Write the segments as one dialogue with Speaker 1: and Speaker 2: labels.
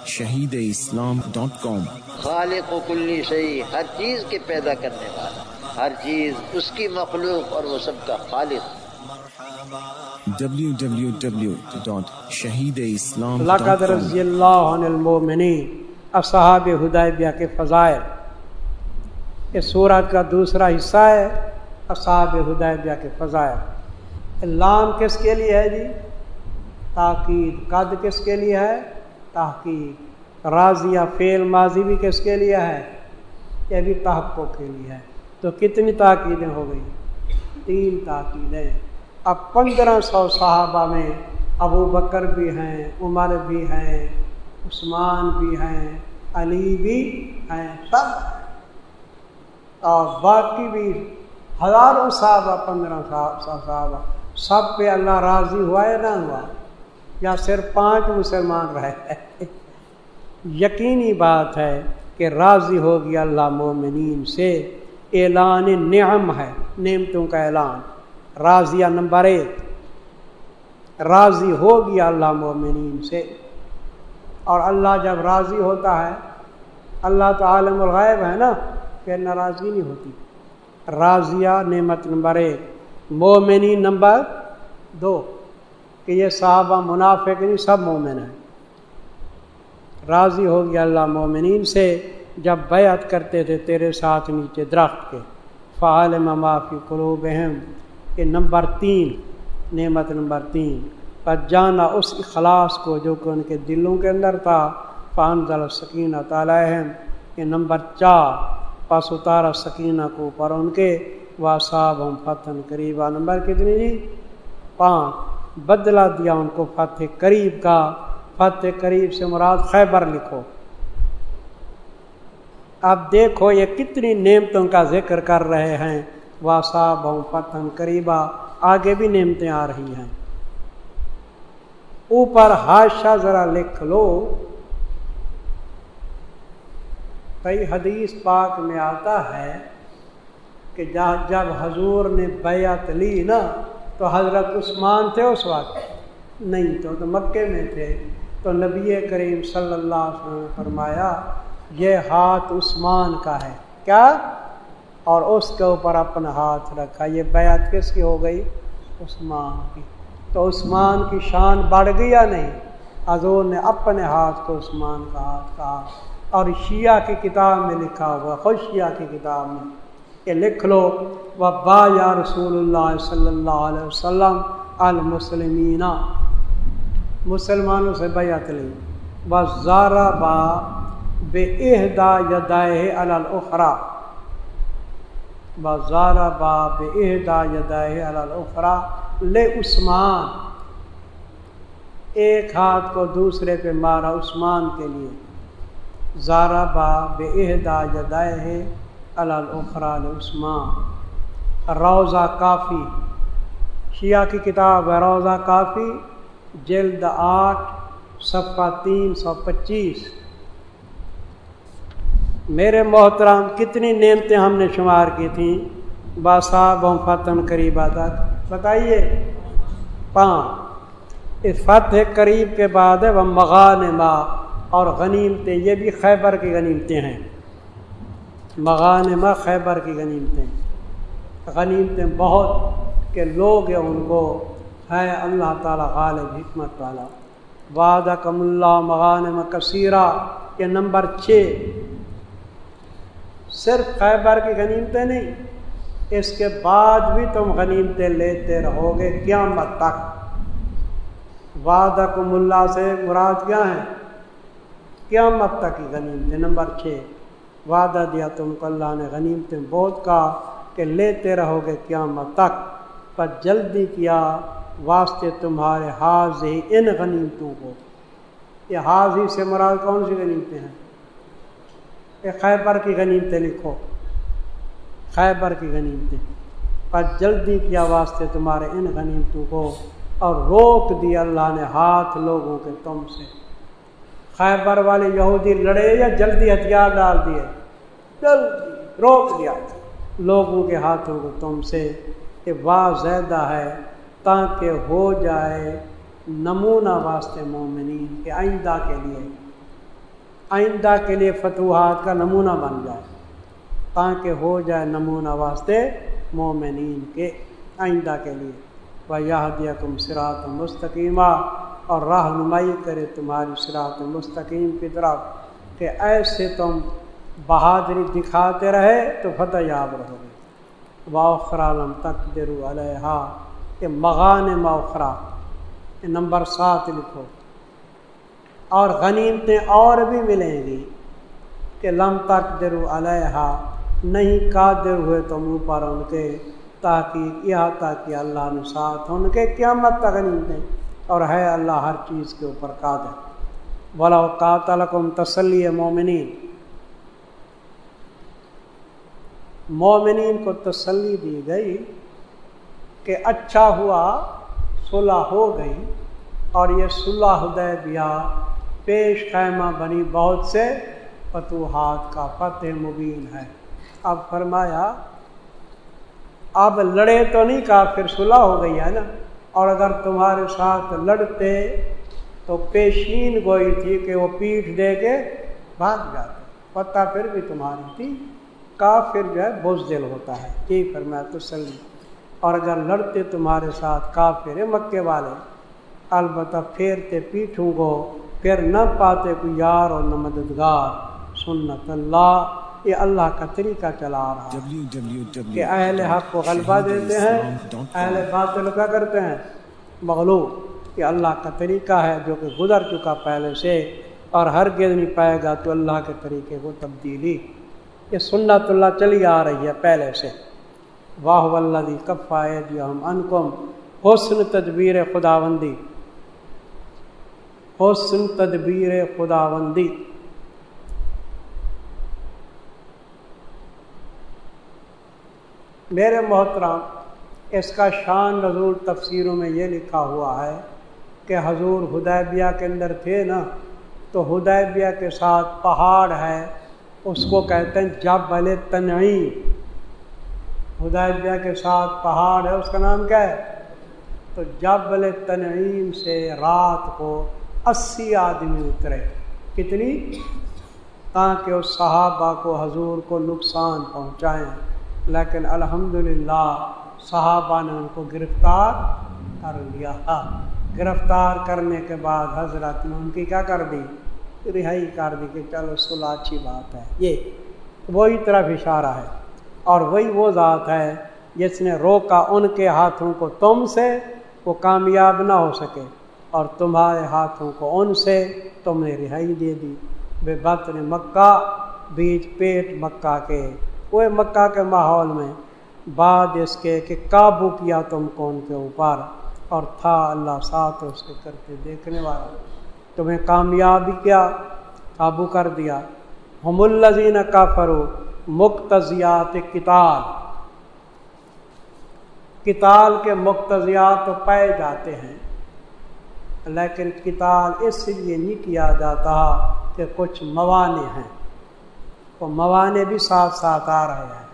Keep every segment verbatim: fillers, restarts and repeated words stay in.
Speaker 1: شہید اسلام ڈاٹ کام۔
Speaker 2: خالق و کلی شیء، ہر چیز کے پیدا کرنے والا، ہر چیز اس کی مخلوق اور وہ سب کا خالق۔
Speaker 1: ڈبلیو ڈبلیو ڈبلیو ڈاٹ شہید اسلام ڈاٹ
Speaker 3: لقد
Speaker 1: کام۔
Speaker 3: رضی اللہ عن المؤمنین، اصحاب حدیبیہ کے فضائل۔ اس سورت کا دوسرا حصہ ہے اصحاب حدیبیہ کے فضائل۔ لام کس کے لیے ہے جی؟ تاکید۔ قد کس کے لیے ہے؟ تحقیق۔ راضیہ فعل ماضی بھی کس کے لیے ہے؟ یہ بھی تحقق کے لیے ہے۔ تو کتنی تاکیدیں ہو گئی؟ تین تاکیدیں۔ اب پندرہ سو صحابہ میں ابو بکر بھی ہیں، عمر بھی ہیں، عثمان بھی ہیں، علی بھی ہیں، سب ہیں۔ اور باقی بھی ہزاروں صحابہ، پندرہ سو صحابہ، سب پہ اللہ راضی ہوا ہے نہ ہوا؟ یا صرف پانچ مسلمان رہے؟ یقینی بات ہے کہ راضی ہو گیا اللہ مومنین سے۔ اعلان نعم ہے، نعمتوں کا اعلان۔ راضیہ نمبر ایک، راضی ہو گیا اللہ مومنین سے۔ اور اللہ جب راضی ہوتا ہے، اللہ تو عالم الغیب ہے نا، پھر ناراضگی نہیں ہوتی۔ راضیہ نعمت نمبر ایک، مومنین نمبر دو، کہ یہ صحابہ منافق نہیں، سب مومن ہیں۔ راضی ہو گیا اللہ مومنین سے جب بیعت کرتے تھے تیرے ساتھ نیچے درخت کے۔ فعلم ما فی قلوبہم، یہ نمبر تین، نعمت نمبر تین۔ پر جانا اس اخلاص کو جو کہ ان کے دلوں کے اندر تھا۔ فانزل السکینۃ علیہم، یہ نمبر چار، پس اتارا سکینہ کو پر ان کے۔ واصابہم فتحا قریبا، نمبر کتنی جی؟ پانچ، بدلہ دیا ان کو فتح قریب کا۔ فتح قریب سے مراد خیبر لکھو۔ اب دیکھو یہ کتنی نعمتوں کا ذکر کر رہے ہیں۔ واصابہم فتحا قریبا، آگے بھی نعمتیں آ رہی ہیں۔ اوپر حاشیہ ذرا لکھ لو۔ کئی حدیث پاک میں آتا ہے کہ جب حضور نے بیعت لی نا تو حضرت عثمان تھے اس وقت؟ نہیں، تو تو مکے میں تھے۔ تو نبی کریم صلی اللہ علیہ وسلم نے فرمایا یہ ہاتھ عثمان کا ہے، کیا؟ اور اس کے اوپر اپنا ہاتھ رکھا۔ یہ بیعت کس کی ہو گئی؟ عثمان کی۔ تو عثمان کی شان بڑھ گئی یا نہیں؟ حضور نے اپنے ہاتھ کو عثمان کا ہاتھ کہا۔ اور شیعہ کی کتاب میں لکھا ہوا، خود شیعہ کی کتاب میں یہ لکھ لو، وَبَایَعَ رسول اللہ صلی اللہ علیہ وسلم المسلمین، مسلمانوں سے بیعت لی۔ وَضَرَبَ بِإِحْدَى يَدَيْهِ عَلَى الْأُخْرَى، وَضَرَبَ بِإِحْدَى يَدَيْهِ عَلَى الْأُخْرَى لِعُثْمَانَ، ایک ہاتھ کو دوسرے پہ مارا عثمان کے لیے۔ ضرب بإحدى يديه على الأخرى لعثمان۔ روضہ کافی، شیعہ کی کتاب ہے روضہ کافی، جلد آٹھ، صفحہ تین سو پچیس۔ میرے محترم کتنی نعمتیں ہم نے شمار کی تھیں باصابہم فتحا قریبا تک، بتائیے؟ پانچ۔ اس فتح قریب کے بعد ہے وہ مغانما، اور غنیمتیں، یہ بھی خیبر کی غنیمتیں ہیں۔ مغانمہ خیبر کی غنیمتیں، غنیمتیں بہت کہ لوگ ہیں ان کو، ہے اللہ تعالیٰ غالب حکمت والا۔ وعدکم اللہ مغانم کثیرہ، یہ نمبر چھ۔ صرف خیبر کی غنیمتیں نہیں، اس کے بعد بھی تم غنیمتیں لیتے رہو گے قیامت تک۔ وعدکم اللہ سے مراد کیا ہے؟ قیامت تک کی غنیمتیں۔ نمبر چھ، وعدہ دیا تم کو اللہ نے غنیمتیں بہت کا کہ لیتے رہو گے قیامت تک۔ پر جلدی کیا واسطے تمہارے حاضی ان غنیمتوں کو۔ یہ حاضی سے مراد کون سی غنیمتیں ہیں؟ یہ خیبر کی غنیمتیں لکھو، خیبر کی غنیمتیں۔ پر جلدی کیا واسطے تمہارے ان غنیمتوں کو، اور روک دیا اللہ نے ہاتھ لوگوں کے تم سے۔ خیبر والے یہودی لڑے یا جلدی ہتھیار ڈال دیے؟ جلدی روک دیا لوگوں کے ہاتھوں کو تم سے۔ یہ واہ زیادہ ہے تاکہ ہو جائے نمونہ واسطے مومنین کے آئندہ کے لیے۔ آئندہ کے لیے فتوحات کا نمونہ بن جائے، تاکہ ہو جائے نمونہ واسطے مومنین کے آئندہ کے لیے۔ وَيَهْدِيَكُمْ صِرَاطًا مُسْتَقِيمًا، اور رہنمائی کرے تمہاری صراط مستقیم کی طرف، کہ ایسے تم بہادری دکھاتے رہے تو فتح یاب رہو گے۔ وَأُخْرَىٰ لَمْ تَقْدِرُوا عَلَيْهَا، یہ مغانم اخرى، یہ نمبر سات لکھو۔ اور غنیمتیں اور بھی ملیں گی کہ لم تقدروا علیہا، نہیں قادر ہوئے تم اوپر ان کے، تحقیق احاطہ کیا اللہ نے ساتھ ان کے قیامت تک غنیمتیں، اور ہے اللہ ہر چیز کے اوپر قادر۔ وَلَوْ قَاتَلَكُمْ، تسلی مومنین، مومنین کو تسلی دی گئی کہ اچھا ہوا صلح ہو گئی، اور یہ صلح حدیبیہ پیش خیمہ بنی بہت سے فتوحات کا فتح مبین ہے۔ اب فرمایا اب لڑے تو نہیں، کافر صلح ہو گئی ہے نا، اور اگر تمہارے ساتھ لڑتے تو پیشین گوئی تھی کہ وہ پیٹھ دے کے بھاگ جاتے، پتہ پھر بھی تمہاری تھی۔ کافر جو ہے بزدل ہوتا ہے، ٹھیک فرمایا تسلی، اور اگر لڑتے تمہارے ساتھ کافر مکے والے، البتہ پھیرتے پیٹھوں کو، پھر نہ پاتے کوئی یار اور نہ مددگار۔ سنت اللہ، یہ اللہ کا طریقہ چلا رہا ہے کہ اہل حق کو غلبہ دیتے ہیں، اہل باطل کا کرتے ہیں مغلوب۔ یہ اللہ کا طریقہ ہے جو کہ گزر چکا پہلے سے، اور ہرگز نہیں پائے گا تو اللہ کے طریقے کو تبدیلی۔ یہ سنت اللہ چلی آ رہی ہے پہلے سے۔ واہ والذی کف ایدیہم عنکم، حسن تدبیر خداوندی، حسن تدبیر خداوندی۔ میرے محترم، اس کا شان نزول تفسیروں میں یہ لکھا ہوا ہے کہ حضور حدیبیہ کے اندر تھے نا، تو حدیبیہ کے ساتھ پہاڑ ہے، اس کو کہتے ہیں جبل تنعیم۔ حدیبیہ کے ساتھ پہاڑ ہے، اس کا نام کیا ہے؟ تو جبل تنعیم سے رات کو اسی آدمی اترے، کتنی؟ تاکہ اس صحابہ کو حضور کو نقصان پہنچائیں، لیکن الحمدللہ صحابہ نے ان کو گرفتار کر لیا۔ گرفتار کرنے کے بعد حضرت نے ان کی کیا کر دی؟ رہائی کر دی کہ چلو صلح اچھی بات ہے۔ یہ وہی طرف اشارہ ہے، اور وہی وہ ذات ہے جس نے روکا ان کے ہاتھوں کو تم سے، وہ کامیاب نہ ہو سکے، اور تمہارے ہاتھوں کو ان سے تم نے رہائی دے دی۔ بے بطن مکہ، بیچ پیٹ مکہ کے، وہ مکہ کے ماحول میں، بعد اس کے کہ قابو کیا تم کو ان کے اوپر، اور تھا اللہ ساتھ اس کے کرتے دیکھنے والا، تمہیں کامیاب کیا، قابو کر دیا۔ ہم الذین کفروا، مقتضیات قتال، قتال کے مقتضیات تو پائے جاتے ہیں، لیکن قتال اس لیے نہیں کیا جاتا کہ کچھ موانع ہیں، وہ موانع بھی ساتھ ساتھ آ رہے ہیں۔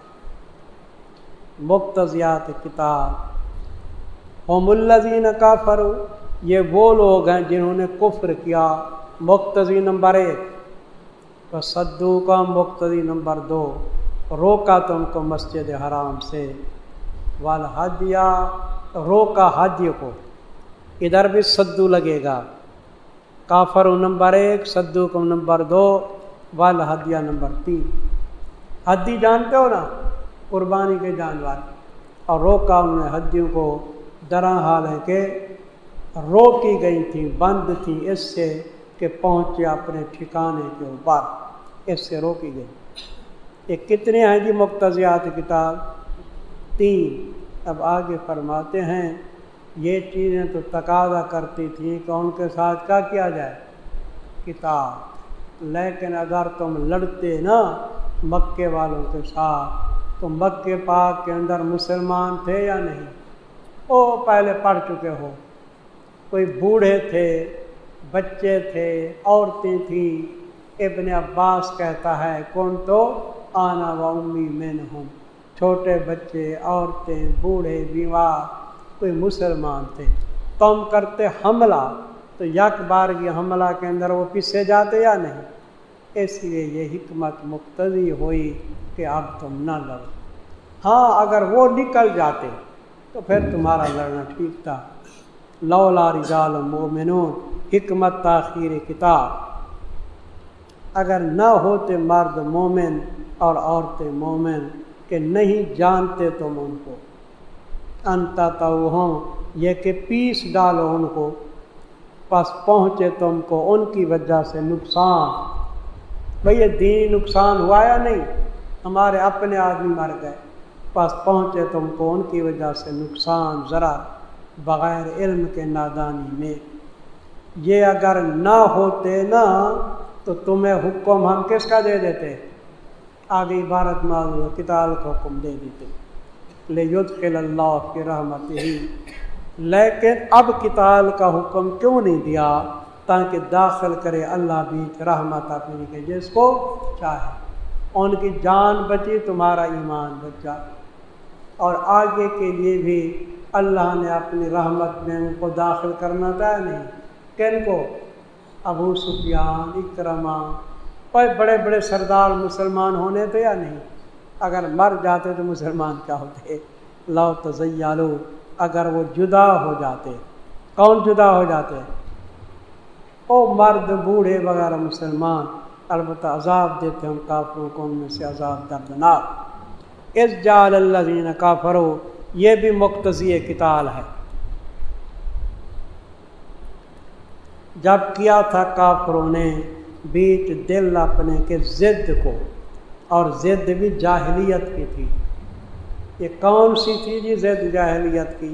Speaker 3: مقتضیات قتال، ہم الذین کفروا، یہ وہ لوگ ہیں جنہوں نے کفر کیا، مقتضی نمبر ایک، وصدوا کا مقتضی نمبر دو، روکا تم کو مسجد حرام سے، والہدیہ، روکا ہدی کو، ادھر بھی صدو لگے گا، کافر نمبر ایک، صدو کو نمبر دو، والہدیہ نمبر تین۔ ہدی جانتے ہو نا، قربانی کے جانور، اور روکا انہوں نے ہدیوں کو، درا حال ہے کہ روکی گئی تھی، بند تھی اس سے کہ پہنچے اپنے ٹھکانے کے اوپر، اس سے روکی گئی۔ یہ کتنے ہیں جی مقتضیات کتاب؟ تین۔ اب آگے فرماتے ہیں یہ چیزیں تو تقاضا کرتی تھیں کہ ان کے ساتھ کیا کیا جائے؟ کتاب، لیکن اگر تم لڑتے نا مکے والوں کے ساتھ تو مکے پاک کے اندر مسلمان تھے یا نہیں؟ او پہلے پڑھ چکے ہو، کوئی بوڑھے تھے، بچے تھے، عورتیں تھیں۔ ابن عباس کہتا ہے کون تو آنا و امی منہم، چھوٹے بچے، عورتیں، بوڑھے، بیمار، کوئی مسلمان تھے۔ تم کرتے حملہ تو یک بار کی حملہ کے اندر وہ پیچھے جاتے یا نہیں؟ اس لیے یہ حکمت مقتضی ہوئی کہ اب تم نہ لڑو۔ ہاں اگر وہ نکل جاتے تو پھر تمہارا لڑنا ٹھیک تھا۔ لولا رجال مومنون، حکمت تاخیر کتاب، اگر نہ ہوتے مرد مومن اور عورتیں مومن کہ نہیں جانتے تم ان کو، انتا توہم، یہ کہ پیس ڈالو ان کو، پس پہنچے تم کو ان کی وجہ سے نقصان۔ بھئی یہ دینی نقصان ہوا یا نہیں؟ ہمارے اپنے آدمی مر گئے، پس پہنچے تم کو ان کی وجہ سے نقصان، ذرا بغیر علم کے نادانی میں۔ یہ اگر نہ ہوتے نا تو تمہیں حکم ہم کس کا دے دیتے؟ آگے عبارت معلوم ہے، قتال کا حکم دے دیتے، لیدخل اللہ فی رحمتہ، لیکن اب قتال کا حکم کیوں نہیں دیا؟ تاکہ داخل کرے اللہ بیچ رحمت اپنی کے جس کو چاہے۔ ان کی جان بچی، تمہارا ایمان بچا، اور آگے کے لیے بھی اللہ نے اپنی رحمت میں ان کو داخل کرنا تھا نہیں؟ کن کو؟ ابو سفیان، اکرمہ، اور بڑے بڑے سردار مسلمان ہونے تھے یا نہیں؟ اگر مر جاتے تو مسلمان کیا ہوتے؟ لو تزیلوا، اگر وہ جدا ہو جاتے۔ کون جدا ہو جاتے؟ او مرد بوڑھے وغیرہ مسلمان، البتہ عذاب دیتے ہم کافروں کو ان میں سے عذاب دردناک۔ اذ جعل الذین کافروا، یہ بھی مقتضی قتال ہے، جب کیا تھا کافروں نے بیچ دل اپنے کے ضد کو، اور ضد بھی جاہلیت کی تھی۔ یہ کون سی تھی جی ضد جاہلیت کی؟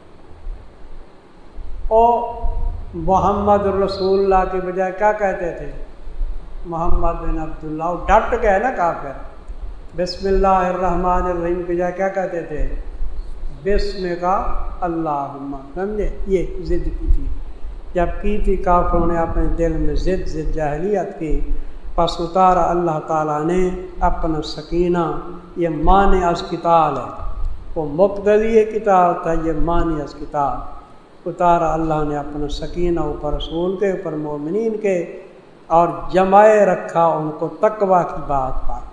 Speaker 3: او محمد رسول اللہ کے بجائے کیا کہتے تھے؟ محمد بن عبداللہ، ڈٹ گئے نا کافر۔ بسم اللہ الرحمن الرحیم کے بجائے کیا کہتے تھے؟ بسم کا اللہم، سمجھے؟ یہ ضد کی تھی، جب کی تھی کافروں نے اپنے دل میں ضد ضد جاہلیت کی، پس اتارا اللہ تعالیٰ نے اپنا سکینہ۔ یہ معنی از قتال ہے، وہ مقتضی قتال تھا، یہ معنی از قتال۔ اتارا اللہ نے اپنا سکینہ اوپر رسول کے، اوپر مومنین کے، اور جمائے رکھا ان کو تقوی کی بات پر۔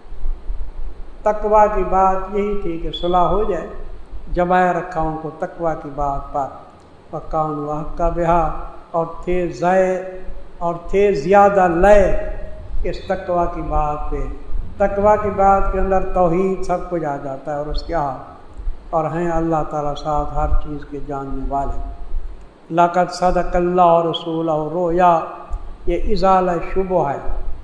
Speaker 3: تقوی کی بات یہی تھی کہ صلح ہو جائے، جمائے رکھا ان کو تقوی کی بات پر۔ وَكَانُوا حَقَّ بِهَا، اور تھے زائے اور تھے زیادہ لئے اس تقوی کی بات پہ۔ تقوی کی بات کے اندر توحید سب کچھ آ جاتا ہے، اور اس کے ہاں اور ہیں اللہ تعالیٰ ساتھ ہر چیز کے جاننے والے۔ لَقَدْ صَدَقَ اللَّهُ رَسُولَهُ الرُّؤْيَا، یہ ازالہ شبہ ہے۔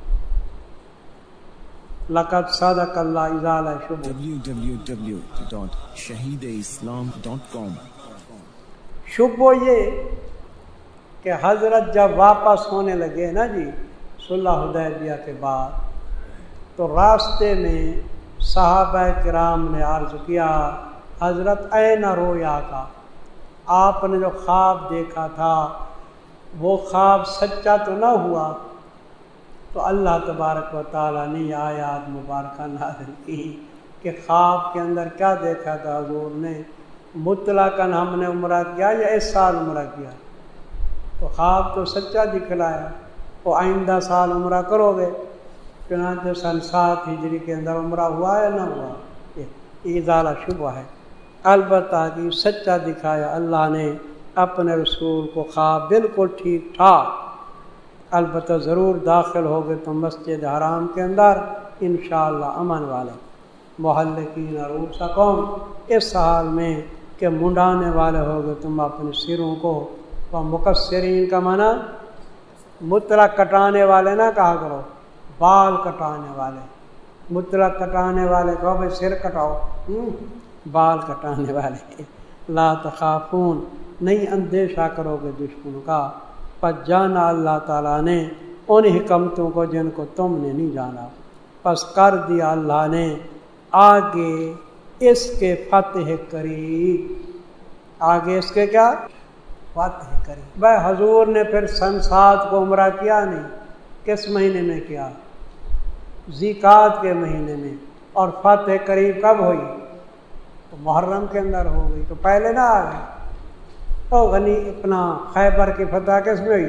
Speaker 3: لَقَدْ صَدَقَ اللَّهُ ازالہ شبہ،
Speaker 1: ڈبلیو ڈبلیو ڈبلیو ڈاٹ شہید اسلام ڈاٹ کام۔
Speaker 3: شبہ یہ کہ حضرت جب واپس ہونے لگے نا جی صلح حدیبیہ کے بعد، تو راستے میں صحابہ کرام نے عرض کیا حضرت این رویا کا، آپ نے جو خواب دیکھا تھا وہ خواب سچا تو نہ ہوا؟ تو اللہ تبارک و تعالیٰ نے یہ آیات مبارکہ نازل کی کہ خواب کے اندر کیا دیکھا تھا حضور نے؟ مطلقاً ہم نے عمرہ کیا یا اس سال عمرہ کیا؟ تو خواب تو سچا دکھلایا، وہ آئندہ سال عمرہ کرو گے، چنانچہ سن سات ہجری کے اندر عمرہ ہوا یا نہ ہوا؟ یہ ازالہ شبہ ہے۔ البتہ کہ سچا دکھایا اللہ نے اپنے رسول کو، خواب بالکل ٹھیک ٹھاک۔ البتہ ضرور داخل ہوگے تو مسجد حرام کے اندر انشاءاللہ امن والے، محلقین رؤوسکم، اس حال میں کہ منڈانے والے ہوگے تم اپنے سروں کو، وہ مقصرین کا معنی مطلق کٹانے والے نہ کہا کرو، بال کٹانے والے، مطلق کٹانے والے کہو بھائی سر کٹاؤ، بال کٹانے والے۔ لا تخافون، نہیں اندیشہ کرو گے دشمن کا، پس جانا اللہ تعالیٰ نے ان حکمتوں کو جن کو تم نے نہیں جانا، پس کر دیا اللہ نے آگے اس کے فتح قریب، آگے اس کے کیا؟ فتح قریب۔ بھائی حضور نے پھر سن سات کو عمرہ کیا نہیں؟ کس مہینے میں کیا؟ ذیقعد کے مہینے میں، اور فتح قریب کب ہوئی؟ تو محرم کے اندر ہو گئی، تو پہلے نہ آ گئی۔ تو غنی اپنا خیبر کی فتح کس میں ہوئی؟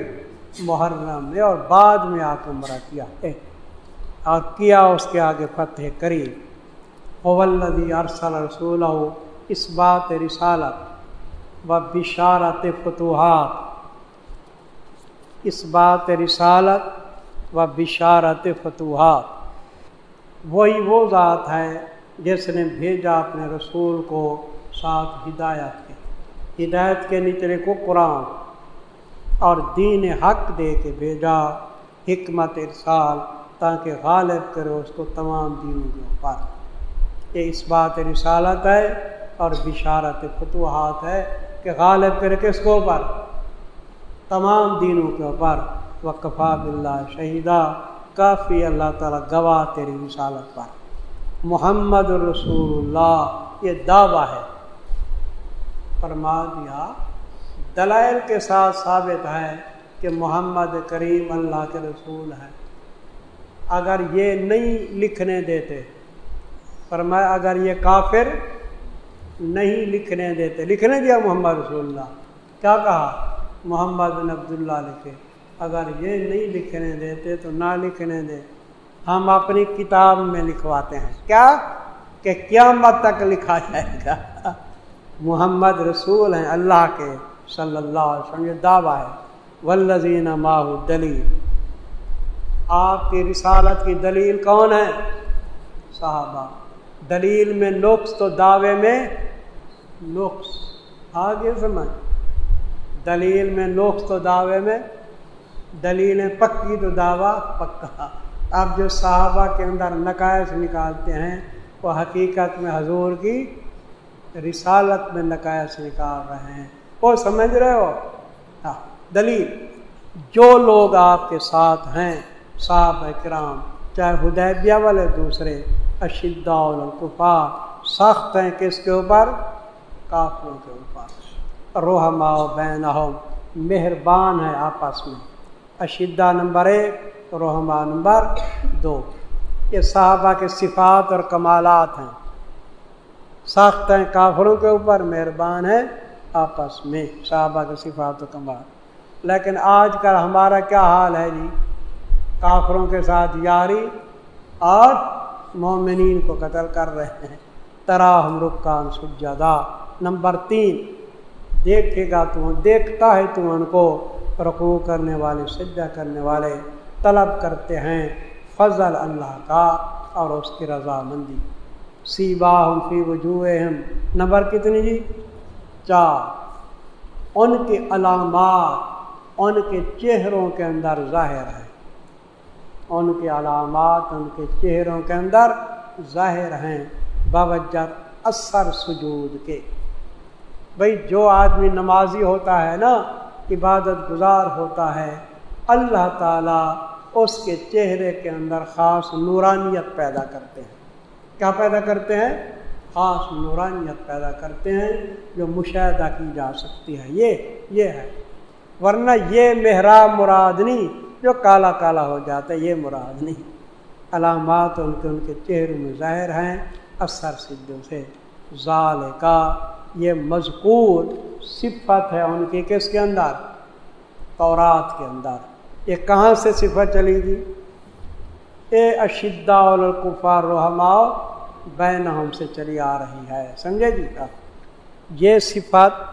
Speaker 3: محرم میں اور بعد میں آ کے عمرہ کیا ہے اور کیا اس کے آگے فتح کری. والذی ارسل رسولہ اس بات رسالت و بشارت فتوحات، اس بات رسالت و بشارت فتوحات، وہی وہ ذات ہے جس نے بھیجا اپنے رسول کو ساتھ ہدایت کے، ہدایت کے نچلے کو قرآن اور دین حق دے کے بھیجا، حکمت ارسال تاکہ غالب کرے اس کو تمام دینوں کے اوپر. یہ اس بات رسالت ہے اور بشارت فتوحات ہے کہ غالب کرے کس کو اوپر؟ تمام دینوں کے اوپر. وکفا باللہ شہیدہ، کافی اللہ تعالیٰ گواہ تیری رسالت پر. محمد رسول اللہ یہ دعویٰ ہے، فرما دیا دلائل کے ساتھ ثابت ہے کہ محمد کریم اللہ کے رسول ہے. اگر یہ نہیں لکھنے دیتے، فرمایا اگر یہ کافر نہیں لکھنے دیتے، لکھنے دیا محمد رسول اللہ، کیا کہا؟ محمد بن عبداللہ لکھے. اگر یہ نہیں لکھنے دیتے تو نہ لکھنے دے، ہم اپنی کتاب میں لکھواتے ہیں کیا کہ قیامت تک لکھا جائے گا محمد رسول ہیں اللہ کے صلی اللہ علیہ وسلم. یہ دعویٰ ہے. والذین معہ دلیل، آپ کی رسالت کی دلیل کون ہے؟ صحابہ. دلیل میں نقص تو دعوے میں نقص، آگے سمجھ. دلیل میں نقص تو دعوے میں، دلیلیں پکی تو دعویٰ پکا. اب جو صحابہ کے اندر نقائص نکالتے ہیں وہ حقیقت میں حضور کی رسالت میں نقائص نکال رہے ہیں. وہ سمجھ رہے ہو؟ ہاں. دلیل جو لوگ آپ کے ساتھ ہیں صحابہ کرام، چاہے حدیبیہ والے دوسرے، اشداء علی الکفار، سخت ہیں کس کے اوپر؟ کافروں کے اوپر. رحماء بینہم، مہربان ہے آپس میں. اشداء نمبر ایک، رحماء نمبر دو. یہ صحابہ کے صفات اور کمالات ہیں. سخت ہیں کافروں کے اوپر، مہربان ہیں آپس میں. صحابہ کے صفات و کمال. لیکن آج کل ہمارا کیا حال ہے جی؟ کافروں کے ساتھ یاری اور مومنین کو قتل کر رہے ہیں. تراہم رکعاً سجدا. نمبر تین، دیکھے گا تو دیکھتا ہے تو ان کو رکوع کرنے والے، سجدہ کرنے والے. طلب کرتے ہیں فضل اللہ کا اور اس کی رضامندی. سیباہم فی وجوہہم، نمبر کتنی جی؟ چار. ان کے علامات ان کے چہروں کے اندر ظاہر ہے. ان کے علامات ان کے چہروں کے اندر ظاہر ہیں باوجہ اثر سجود کے. بھئی جو آدمی نمازی ہوتا ہے نا، عبادت گزار ہوتا ہے، اللہ تعالیٰ اس کے چہرے کے اندر خاص نورانیت پیدا کرتے ہیں. کیا پیدا کرتے ہیں؟ خاص نورانیت پیدا کرتے ہیں جو مشاہدہ کی جا سکتی ہے. یہ یہ ہے. ورنہ یہ محراب مراد نہیں جو کالا کالا ہو جاتا ہے، یہ مراد نہیں. علامات ان کے ان کے چہروں میں ظاہر ہیں اثر سجدوں سے. ذالکا، یہ مذکور صفت ہے ان کی کس کے اندر؟ تورات کے اندر. یہ کہاں سے صفت چلی گی؟ اے اشداء علی الکفار رحماء بینہم سے چلی آ رہی ہے. سمجھے جی؟ یہ صفت،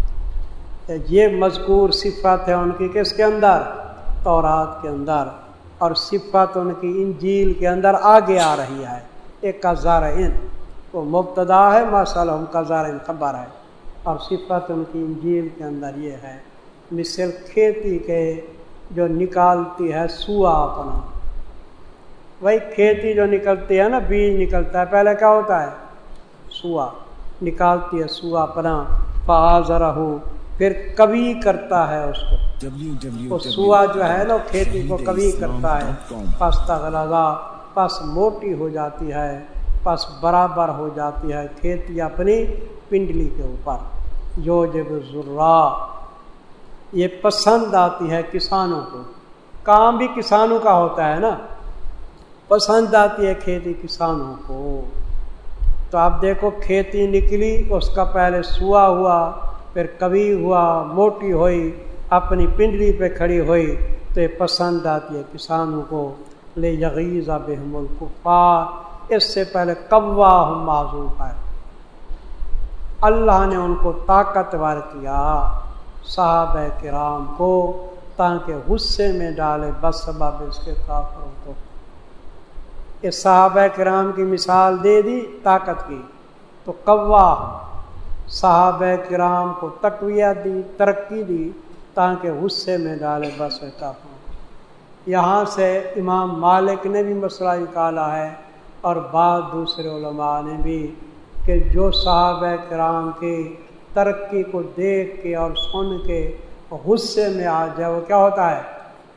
Speaker 3: یہ مذکور صفت ہے ان کی کس کے اندر؟ تورات کے اندر. اور صفت ان کی انجیل کے اندر آگے آ رہی ہے. ایک کا زرعن، وہ مبتدا ہے، مثلہم کا زرعن خبر ہے. اور صفت ان کی انجیل کے اندر یہ ہے مثل کھیتی کے جو نکالتی ہے سوا اپنا. وہی کھیتی جو نکلتی ہے نا، بیج نکلتا ہے، پہلے کیا ہوتا ہے؟ سوا. نکالتی ہے سوا اپنا. فآزرہ، پھر کبھی کرتا ہے اس کو. وہ سوا جو ہے نا کھیتی کو کبھی کرتا ہے. پس تغلظا، پس موٹی ہو جاتی ہے، پس برابر ہو جاتی ہے کھیتی اپنی پنڈلی کے اوپر. یوجب الذرا، یہ پسند آتی ہے کسانوں کو. کام بھی کسانوں کا ہوتا ہے نا، پسند آتی ہے کھیتی کسانوں کو. تو آپ دیکھو کھیتی نکلی، اس کا پہلے سوا ہوا، پھر کبھی ہوا، موٹی ہوئی، اپنی پنڈلی پہ کھڑی ہوئی تو یہ پسند آتی ہے کسانوں کو، لے یغیظ بہم الکفار، اس سے پہلے قواہم معذوف ہے، اللہ نے ان کو طاقتور کیا صحابہ کرام کو تاکہ غصے میں ڈالے بس سبب اس کے کافروں کو۔ اس صحابہ کرام کی مثال دے دی طاقت کی، تو قوا صحابہ کرام کو تقویت دی، ترقی دی تاکہ غصے میں ڈالے بس کافروں کو۔ یہاں سے امام مالک نے بھی مسئلہ نکالا ہے اور بعض دوسرے علماء نے بھی، کہ جو صحابہ کرام کی ترقی کو دیکھ کے اور سن کے غصے میں آ جائے وہ کیا ہوتا ہے؟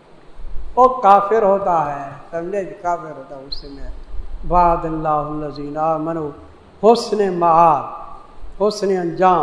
Speaker 3: وہ کافر ہوتا ہے، سمجھے؟ کافر ہوتا ہے غصے میں۔ وعد اللہ الذین آمنوا حسن معاد، حسن انجام،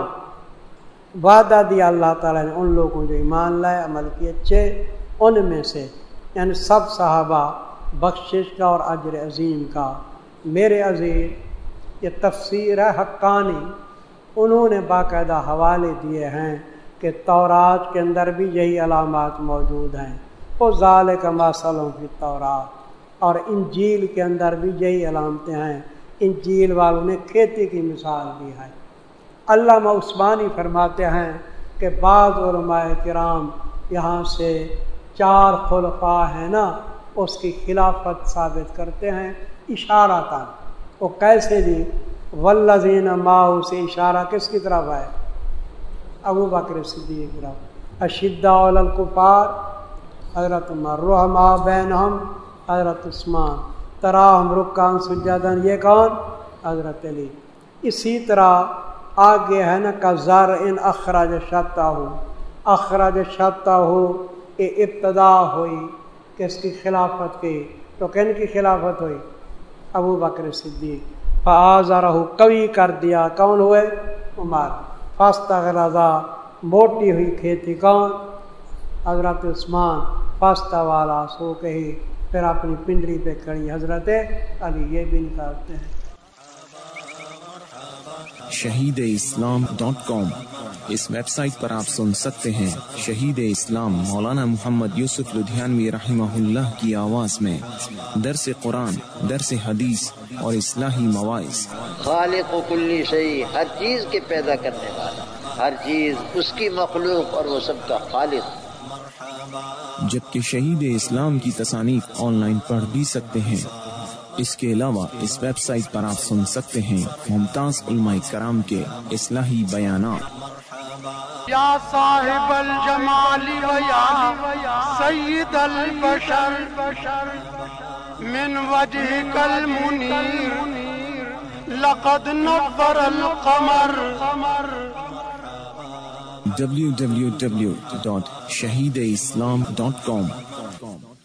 Speaker 3: وعدہ دیا اللہ تعالیٰ نے ان لوگوں جو ایمان لائے عمل کیے اچھے، ان میں سے یعنی سب صحابہ بخشش کا اور اجر عظیم کا۔ میرے عزیز یہ تفسیر ہے حقانی، انہوں نے باقاعدہ حوالے دیے ہیں کہ تورات کے اندر بھی یہی علامات موجود ہیں، وہ ذالک مثلهم فی التورات، اور انجیل کے اندر بھی یہی علامتیں ہیں، انجیل والوں نے کھیتی کی مثال دی ہے۔ علامہ عثمانی فرماتے ہیں کہ بعض علماء کرام یہاں سے چار خلفاء ہیں نا اس کی خلافت ثابت کرتے ہیں اشارتاً۔ وہ کیسے دی؟ والذین معہ سے اشارہ کس کی طرف ہے؟ ابو بکر صدیق کی طرف۔ اشداء علی الکفار حضرت عمر، رحماء بینہم حضرت عثمان، تراہم رکعا سجدا یہ کون؟ حضرت علی۔ اسی طرح آگے ہے نا کزر ان اخرج شطہ، اخرج شطہ یہ ابتدا ہوئی کس کی خلافت کی؟ تو کن کی خلافت ہوئی؟ ابو بکر صدیق۔ فآزرہ قوی کر دیا، کون ہوئے؟ عمر۔ فاستغلظا موٹی ہوئی کھیتی کون؟ حضرت عثمان۔ فاستوى والا سو کہی پھر اپنی پنڈلی پہ کھڑی حضرت علی۔ یہ بھی نکالتے ہیں۔
Speaker 1: شہید اسلام ڈاٹ کام، اس ویب سائٹ پر آپ سن سکتے ہیں شہید اسلام مولانا محمد یوسف لدھیانوی رحمہ اللہ کی آواز میں درس قرآن، درس حدیث اور اصلاحی مواعظ۔
Speaker 2: خالق و کلی شیء، ہر چیز کے پیدا کرنے والا، ہر چیز اس کی مخلوق اور وہ سب کا خالق۔
Speaker 1: جبکہ شہید اسلام کی تصانیف آن لائن پڑھ بھی سکتے ہیں۔ اس کے علاوہ اس ویب سائٹ پر آپ سن سکتے ہیں ممتاز علماء کرام کے اصلاحی بیانات۔
Speaker 4: یا صاحب الجمال و یا سید البشر من وجهك المنیر لقد نور القمر۔
Speaker 1: ڈبلیو ڈبلیو ڈبلیو ڈاٹ شہید اسلام ڈاٹ کام